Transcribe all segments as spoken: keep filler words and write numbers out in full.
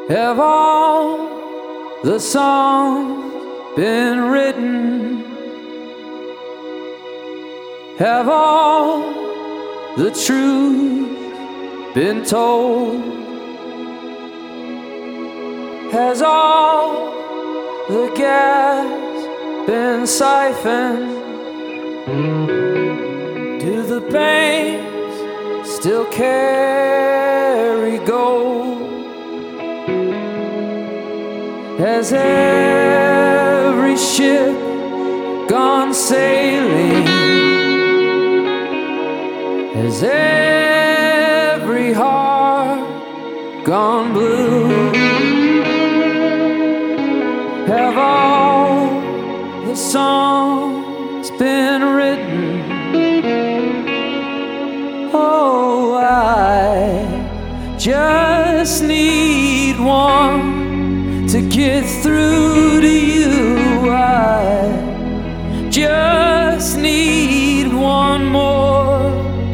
Have all the songs been written? Have all the truth been told? Has all the gas been siphoned? Do the banks still carry gold? Has every ship gone sailing? Has every heart gone blue? Have all the songs been written? Oh, I just need one to get through to you. I just need one more.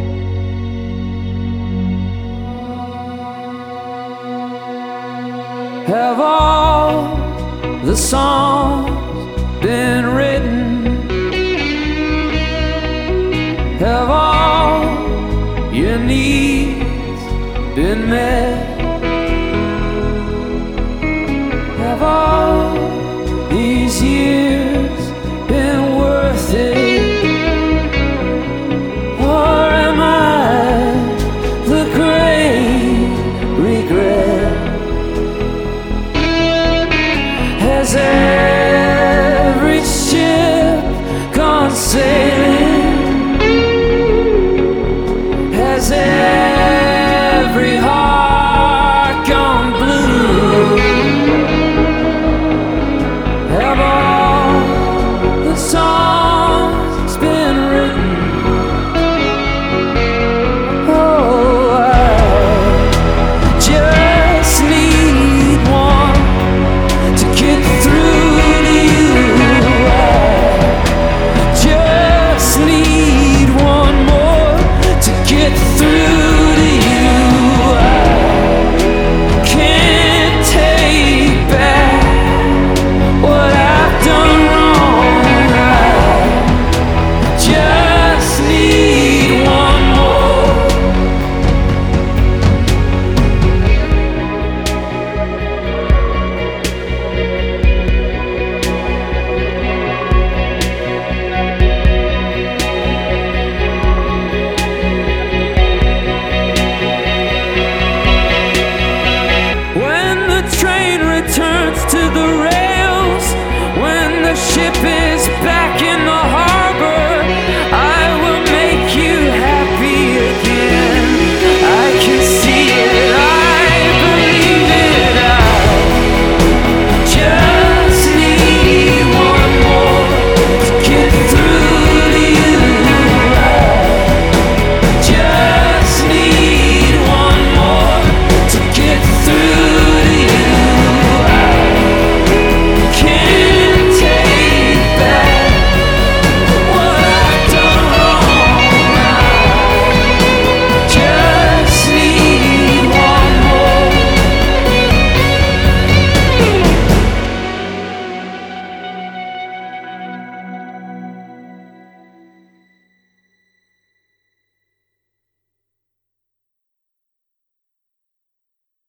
Have all the songs been written? Have all your needs been met?